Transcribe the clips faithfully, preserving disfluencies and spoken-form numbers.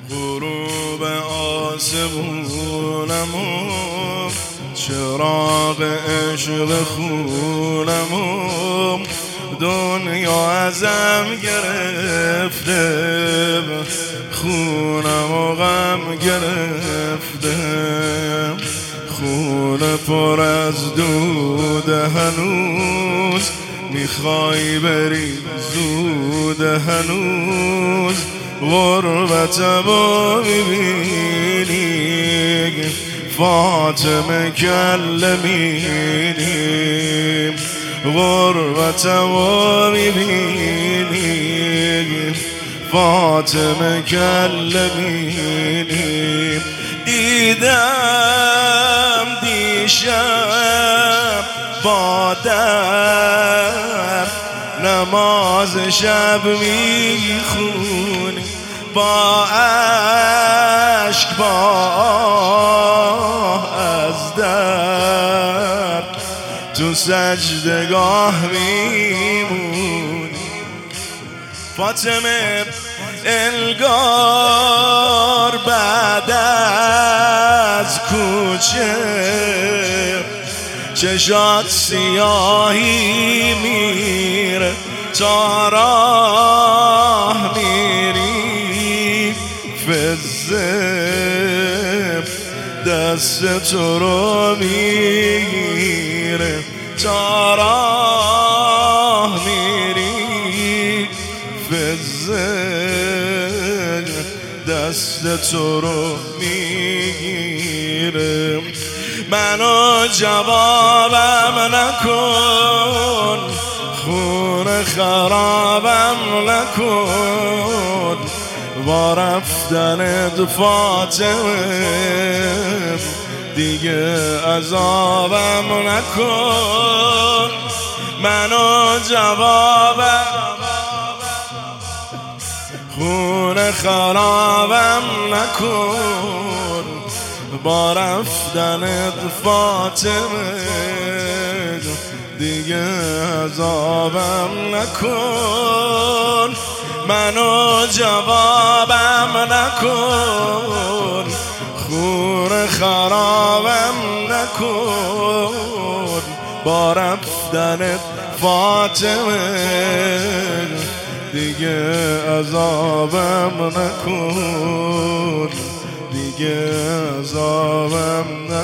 غروب آسمونم و چراغ عشق خونم و دنیا ازم گرفته، خونم و غم گرفته، خونه پر از دود هنوز، میخوای بری زود هنوز، غربتمو میبینی فاطمه کلمینی، غربتمو میبینی فاطمه کلمینی. دیدم دیشب بادر نماز شب میخونی، با عشق با آه از درد تو سجدگاه میمونی. فاطمه انگار بعد از کوچه چشات سیاهی میره، تا راه میری فزه دست تو رو میگیره، تا راه میری فزه دست تو رو میگیره. منو جوابم نکن، خون خرابم نکن، با رفتنت فاطمه دیگه عذابم نکن. منو جوابم خون خرابم نکن، با رفتنت فاطمه دیگه عذابم نکن. منو جوابم نکن، خون خرابم نکن، با رفتنت فاطمه دیگه عذابم نکن، دیگه عذابم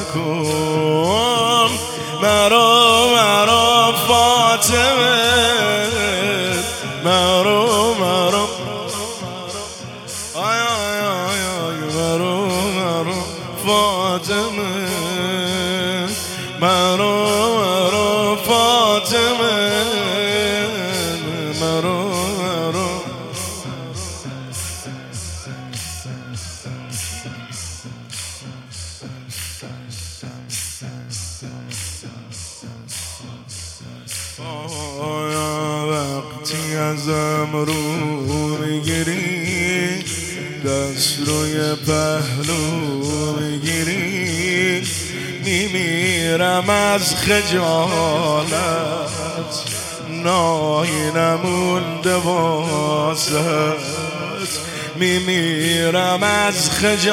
نکن. مرو مرو فاطمه، مرو مرو آی آی آی آی مرو مرو فاطمه، مرو مرو فاطمه، مرو مرو. آیا وقتی ازم رو میگیری، دست روی پهلو میگیری، میمیرم از خجالت، نایی نمونده واسط، میمیرم از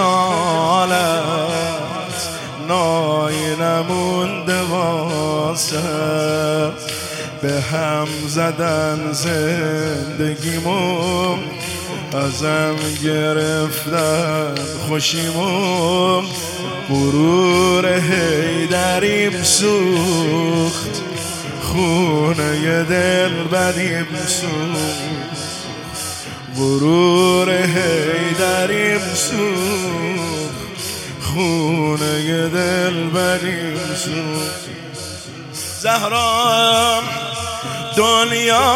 خجالت، نایی نمونده واسط. به هم زدن زندگیمو، ازم گرفتن خوشیمو، غرور حیدریم سوخت، خونه دل بدیم سوخت، غرور حیدریم سوخت، خونه دل بدیم سوخت. زهرا دنیا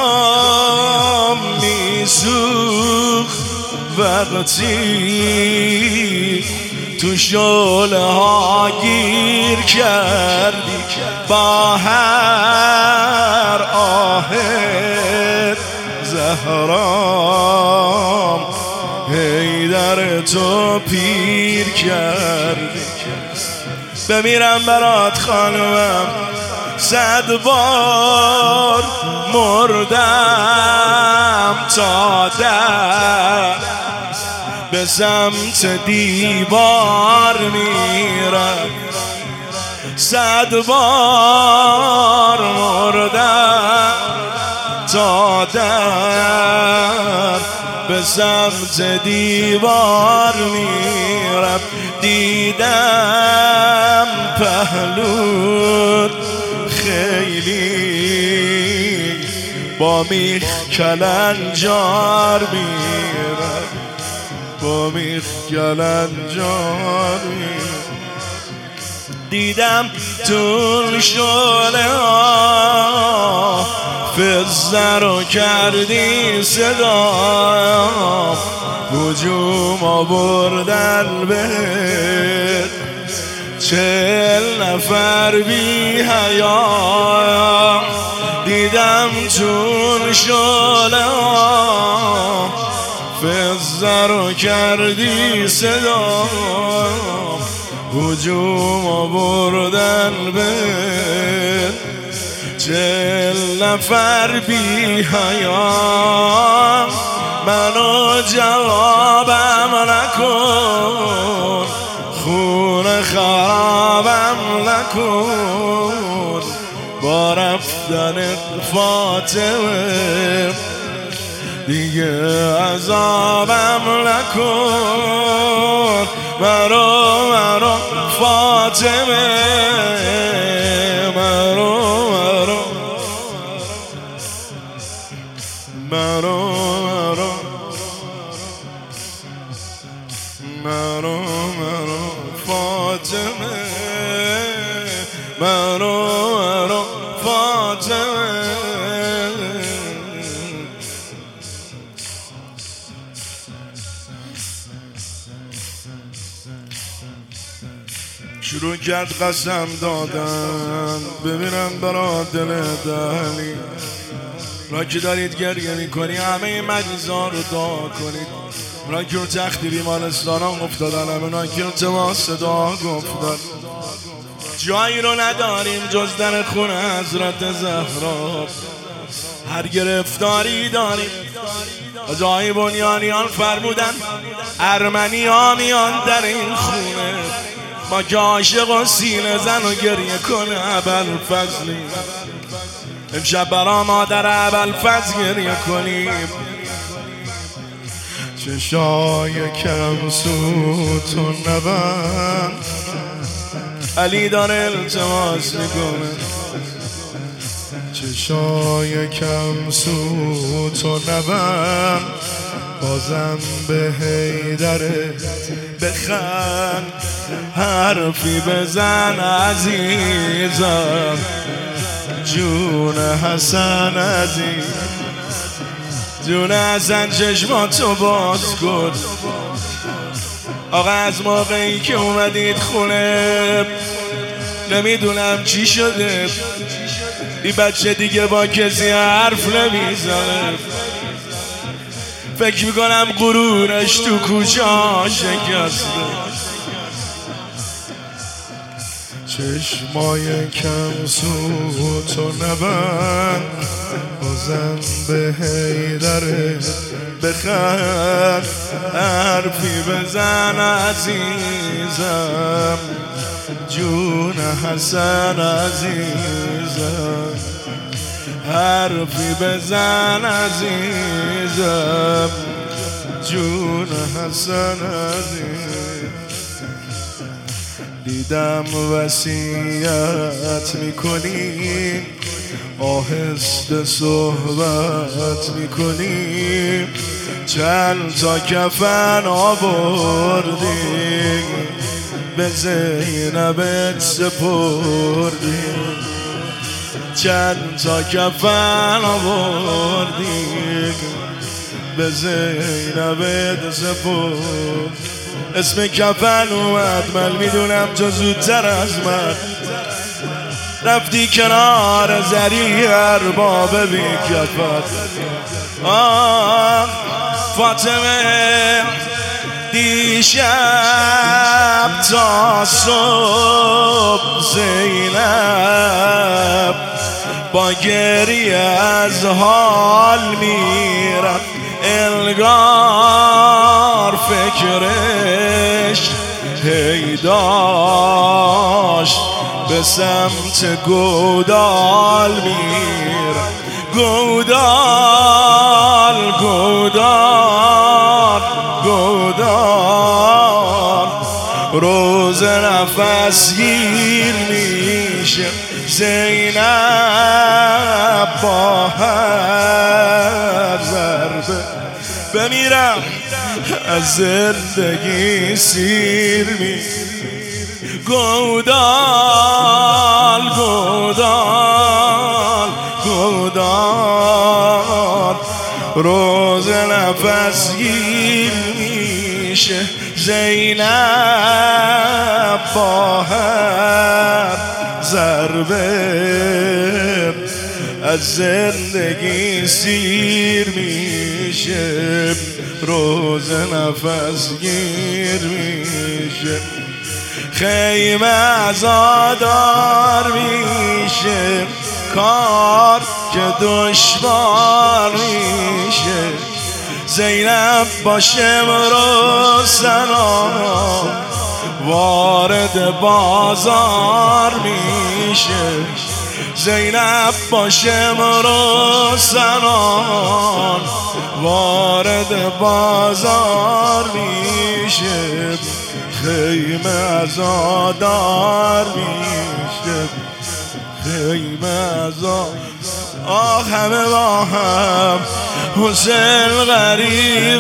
میسوخت وقتی تو شعله ها گیر کردی، با هر آهت زهرام حیدر تو پیر کردی. بمیرم برات خانوم، صد بار مردم تا در به سمت دیوار میرفت. صد بار مردم تا در به سمت دیوار میرفت. دیدم پهلو خیلی با میخ کلنجار میرفت، با میخ کلنجار میرفت. دیدم تو شعله ها فزه رو کردی صدا، هجوم آوردن بهت چهل نفر بی حیا. دیدم چون شعله ها فزه رو کردی صدا، هجوم آوردن بهت چهل نفر بی حیا. منو جوابم نکن، خون خرابم نکن، با رفتن فاطمه دیگه عذابم نکن. مرو مرو فاطمه، مرو مرو مرو مرو مرو فاطمه، مرو مرو فاطمه. شروع کرد قسم دادن ببینم برا دل دلی را که دارید گریه میکنی همه مریضا رو دعا کنید. اونا که رو تختی بیمارستان ها افتادن، اونا که رو تبا صدا گفتن. جایی رو نداریم جز در خونه حضرت زهرا، هر گرفتاری داریم. جای بنیانیان فرمودن ارمنی ها میان در این خونه، ما که عاشق و سینه زن و گریه کنه ابوالفضلی. امشب برا مادر ابوالفضل گریه کنیم. چشای کم سوت و نبند علی داره التماس میکنه. چشای کم سوت و نبند بازم به حیدره بخند، حرفی بزن عزیزم جون حسن عزیز، جون حسن چشماتو باز کن. آقا از موقعی که اومدید خونه نمیدونم چی شده، این بچه دیگه با کسی حرف نمیزنه. فکر میکنم غرورش تو کوچه شکسته. چشمای کم سوت و نبند بازم به حیدره بخند، حرفی بزن عزیزم جون حسن عزیزم، حرفی بزن عزیزم جون حسن عزیزم. دیدم وصیت میکنی آهسته صحبت میکنی، چند تا کفن آوردی به زینبت سپردی، چند تا کفن آوردی به زینبت سپردی. اسم کفن اومد من میدونم تو زودتر از من رفتی کنار زری ارباب بی کفن. آه فاطمه دیشب تا صبح زینب با گریه از حال میرفت، انگار فکرش هی داشت به سمت گودال میر. گودال گودال گودال روز نفس گیر میشه زینب با هر ضربه بمیرم از زندگی سیر می. گودال گودال گودال روز نفس گیر میشه زینب با هر ضربه از زندگی سیر میشه. روز نفس گیر میشه خیمه عزادار میشه کار که دشوار میشه. زینب با شمر و سنا وارد بازار میشه. زینب با شمر و سنا وارد بازار میشه. خیمه عزادار میشه خیمه عزادار. آه همه با هم حسین غریب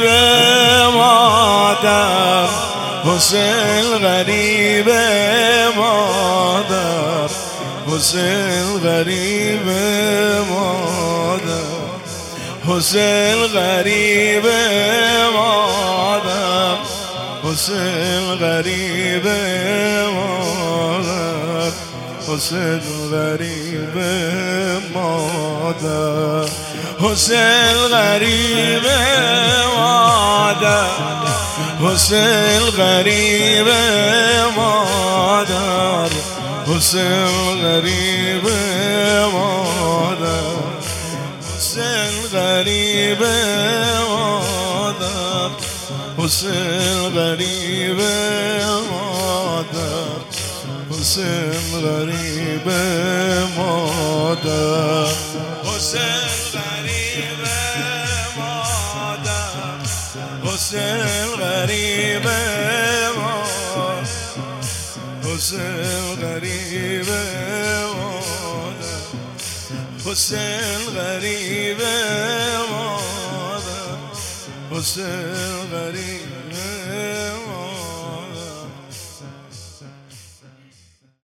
مادر حسین غریب مادر حسین غریب مادر حسین غریب مادر حسین غریب مادر حسین غریب مادر حسین غریب مادر حسین غریب مادر حسین غریب مادر حسین غریب مادر حسین غریب مادر حسین غریب مادر حسین غریب مادر حسین غریب مادر حسین غریب مادر حسین غریب مادر حسین غریب